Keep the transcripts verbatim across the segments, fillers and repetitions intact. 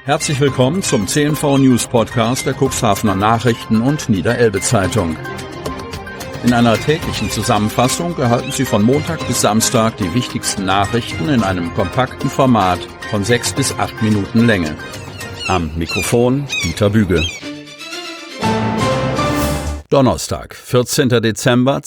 Herzlich willkommen zum C N V News Podcast der Cuxhavener Nachrichten und Niederelbe Zeitung. In einer täglichen Zusammenfassung erhalten Sie von Montag bis Samstag die wichtigsten Nachrichten in einem kompakten Format von sechs bis acht Minuten Länge. Am Mikrofon Dieter Büge. Donnerstag, vierzehnter Dezember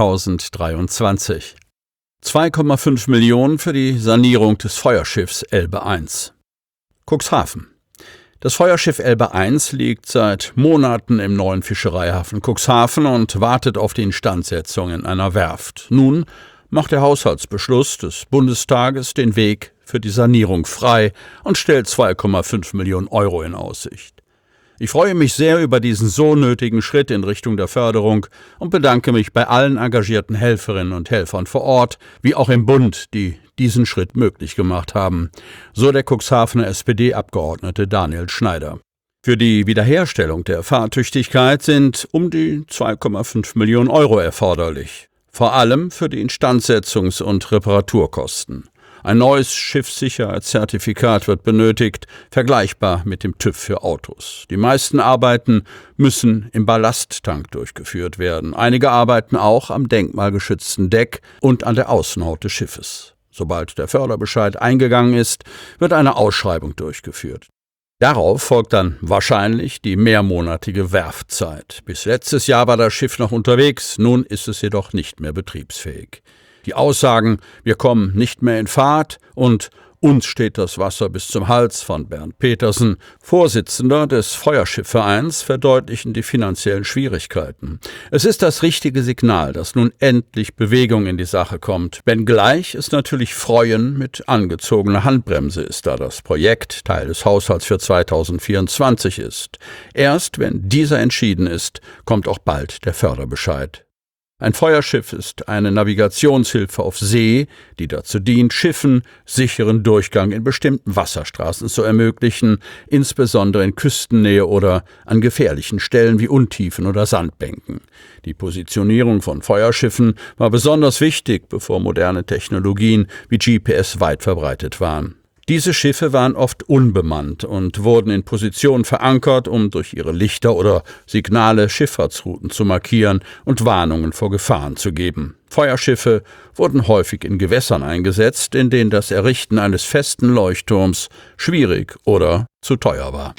zweitausenddreiundzwanzig. zwei Komma fünf Millionen für die Sanierung des Feuerschiffs Elbe eins. Cuxhaven. Das Feuerschiff Elbe eins liegt seit Monaten im neuen Fischereihafen Cuxhaven und wartet auf die Instandsetzung in einer Werft. Nun macht der Haushaltsbeschluss des Bundestages den Weg für die Sanierung frei und stellt zwei Komma fünf Millionen Euro in Aussicht. Ich freue mich sehr über diesen so nötigen Schritt in Richtung der Förderung und bedanke mich bei allen engagierten Helferinnen und Helfern vor Ort, wie auch im Bund, die diesen Schritt möglich gemacht haben, so der Cuxhavener S P D-Abgeordnete Daniel Schneider. Für die Wiederherstellung der Fahrtüchtigkeit sind um die zwei Komma fünf Millionen Euro erforderlich, vor allem für die Instandsetzungs- und Reparaturkosten. Ein neues Schiffssicherheitszertifikat wird benötigt, vergleichbar mit dem TÜV für Autos. Die meisten Arbeiten müssen im Ballasttank durchgeführt werden. Einige arbeiten auch am denkmalgeschützten Deck und an der Außenhaut des Schiffes. Sobald der Förderbescheid eingegangen ist, wird eine Ausschreibung durchgeführt. Darauf folgt dann wahrscheinlich die mehrmonatige Werftzeit. Bis letztes Jahr war das Schiff noch unterwegs, nun ist es jedoch nicht mehr betriebsfähig. Die Aussagen, wir kommen nicht mehr in Fahrt und uns steht das Wasser bis zum Hals von Bernd Petersen, Vorsitzender des Feuerschiffvereins, verdeutlichen die finanziellen Schwierigkeiten. Es ist das richtige Signal, dass nun endlich Bewegung in die Sache kommt, wenngleich es natürlich Freuen mit angezogener Handbremse ist, da das Projekt Teil des Haushalts für zweitausendvierundzwanzig ist. Erst wenn dieser entschieden ist, kommt auch bald der Förderbescheid. Ein Feuerschiff ist eine Navigationshilfe auf See, die dazu dient, Schiffen sicheren Durchgang in bestimmten Wasserstraßen zu ermöglichen, insbesondere in Küstennähe oder an gefährlichen Stellen wie Untiefen oder Sandbänken. Die Positionierung von Feuerschiffen war besonders wichtig, bevor moderne Technologien wie G P S weit verbreitet waren. Diese Schiffe waren oft unbemannt und wurden in Position verankert, um durch ihre Lichter oder Signale Schifffahrtsrouten zu markieren und Warnungen vor Gefahren zu geben. Feuerschiffe wurden häufig in Gewässern eingesetzt, in denen das Errichten eines festen Leuchtturms schwierig oder zu teuer war.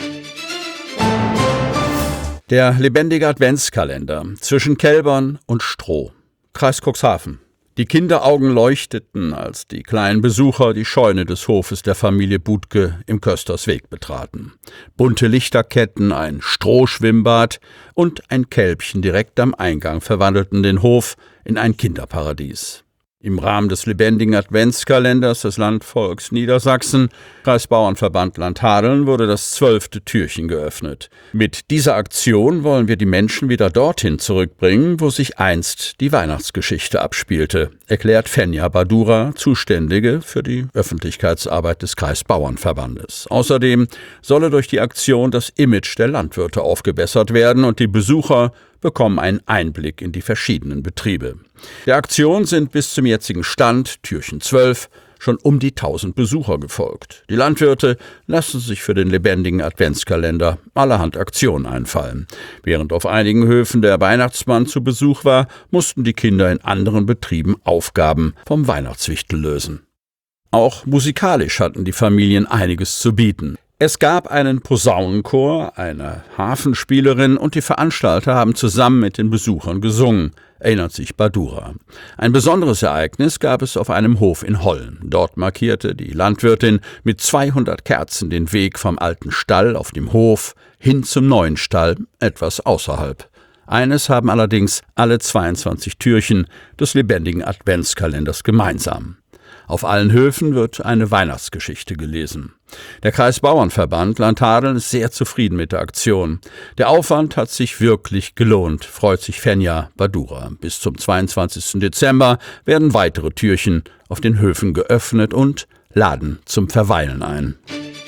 Der lebendige Adventskalender zwischen Kälbern und Stroh. Kreis Cuxhaven. Die Kinderaugen leuchteten, als die kleinen Besucher die Scheune des Hofes der Familie Budke im Köstersweg betraten. Bunte Lichterketten, ein Strohschwimmbad und ein Kälbchen direkt am Eingang verwandelten den Hof in ein Kinderparadies. Im Rahmen des lebendigen Adventskalenders des Landvolks Niedersachsen, Kreisbauernverband Landhadeln, wurde das zwölfte Türchen geöffnet. Mit dieser Aktion wollen wir die Menschen wieder dorthin zurückbringen, wo sich einst die Weihnachtsgeschichte abspielte, erklärt Fenja Badura, Zuständige für die Öffentlichkeitsarbeit des Kreisbauernverbandes. Außerdem solle durch die Aktion das Image der Landwirte aufgebessert werden und die Besucher bekommen einen Einblick in die verschiedenen Betriebe. Der Aktion sind bis zum jetzigen Stand, Türchen zwölf, schon um die tausend Besucher gefolgt. Die Landwirte lassen sich für den lebendigen Adventskalender allerhand Aktionen einfallen. Während auf einigen Höfen der Weihnachtsmann zu Besuch war, mussten die Kinder in anderen Betrieben Aufgaben vom Weihnachtswichtel lösen. Auch musikalisch hatten die Familien einiges zu bieten. Es gab einen Posaunenchor, eine Harfenspielerin und die Veranstalter haben zusammen mit den Besuchern gesungen, erinnert sich Badura. Ein besonderes Ereignis gab es auf einem Hof in Hollen. Dort markierte die Landwirtin mit zweihundert Kerzen den Weg vom alten Stall auf dem Hof hin zum neuen Stall, etwas außerhalb. Eines haben allerdings alle zweiundzwanzig Türchen des lebendigen Adventskalenders gemeinsam. Auf allen Höfen wird eine Weihnachtsgeschichte gelesen. Der Kreisbauernverband Landhadeln ist sehr zufrieden mit der Aktion. Der Aufwand hat sich wirklich gelohnt, freut sich Fenja Badura. Bis zum zweiundzwanzigsten Dezember werden weitere Türchen auf den Höfen geöffnet und laden zum Verweilen ein.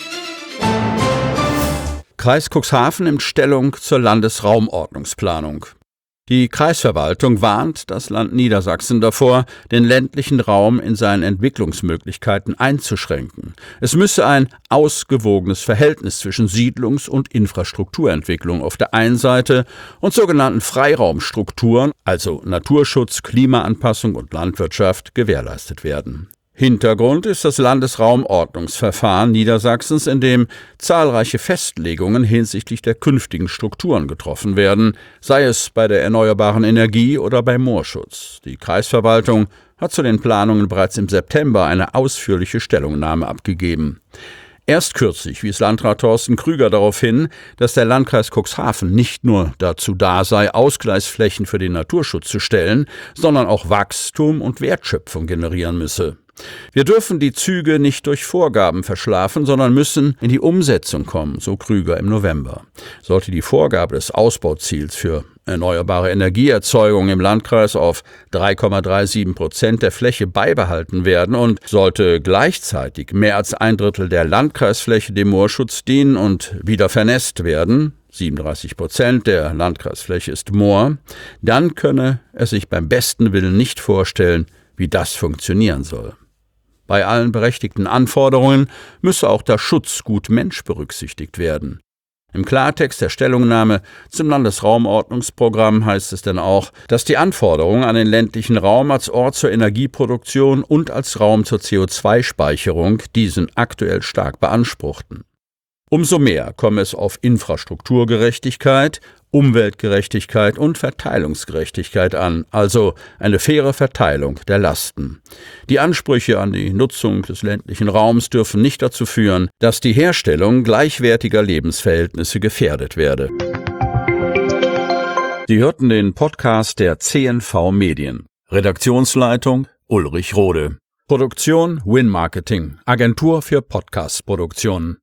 Kreis Cuxhaven nimmt Stellung zur Landesraumordnungsplanung. Die Kreisverwaltung warnt das Land Niedersachsen davor, den ländlichen Raum in seinen Entwicklungsmöglichkeiten einzuschränken. Es müsse ein ausgewogenes Verhältnis zwischen Siedlungs- und Infrastrukturentwicklung auf der einen Seite und sogenannten Freiraumstrukturen, also Naturschutz, Klimaanpassung und Landwirtschaft, gewährleistet werden. Hintergrund ist das Landesraumordnungsverfahren Niedersachsens, in dem zahlreiche Festlegungen hinsichtlich der künftigen Strukturen getroffen werden, sei es bei der erneuerbaren Energie oder beim Moorschutz. Die Kreisverwaltung hat zu den Planungen bereits im September eine ausführliche Stellungnahme abgegeben. Erst kürzlich wies Landrat Thorsten Krüger darauf hin, dass der Landkreis Cuxhaven nicht nur dazu da sei, Ausgleichsflächen für den Naturschutz zu stellen, sondern auch Wachstum und Wertschöpfung generieren müsse. Wir dürfen die Züge nicht durch Vorgaben verschlafen, sondern müssen in die Umsetzung kommen, so Krüger im November. Sollte die Vorgabe des Ausbauziels für erneuerbare Energieerzeugung im Landkreis auf drei Komma siebenunddreißig Prozent der Fläche beibehalten werden und sollte gleichzeitig mehr als ein Drittel der Landkreisfläche dem Moorschutz dienen und wieder vernässt werden, siebenunddreißig Prozent der Landkreisfläche ist Moor, dann könne er sich beim besten Willen nicht vorstellen, wie das funktionieren soll. Bei allen berechtigten Anforderungen müsse auch das Schutzgut Mensch berücksichtigt werden. Im Klartext der Stellungnahme zum Landesraumordnungsprogramm heißt es denn auch, dass die Anforderungen an den ländlichen Raum als Ort zur Energieproduktion und als Raum zur C O zwei Speicherung diesen aktuell stark beanspruchten. Umso mehr komme es auf Infrastrukturgerechtigkeit, Umweltgerechtigkeit und Verteilungsgerechtigkeit an, also eine faire Verteilung der Lasten. Die Ansprüche an die Nutzung des ländlichen Raums dürfen nicht dazu führen, dass die Herstellung gleichwertiger Lebensverhältnisse gefährdet werde. Sie hörten den Podcast der C N V Medien. Redaktionsleitung Ulrich Rode. Produktion Win Marketing, Agentur für Podcast-Produktionen.